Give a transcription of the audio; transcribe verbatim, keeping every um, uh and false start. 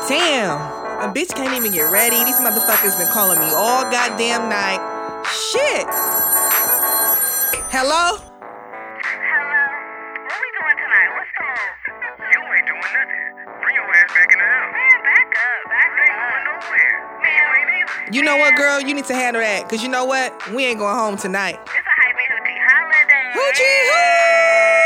Damn, a bitch can't even get ready. These motherfuckers been calling me all goddamn night. Shit. Hello? Hello? What we doing tonight? What's the move? You ain't doing nothing. Bring your ass back in the house. Man, back up. Back up. Ain't going nowhere. Man, you ain't either. You know what, girl? You need to handle that. Because you know what? We ain't going home tonight. It's a Hype Hoochie holiday. Hoochie hoo!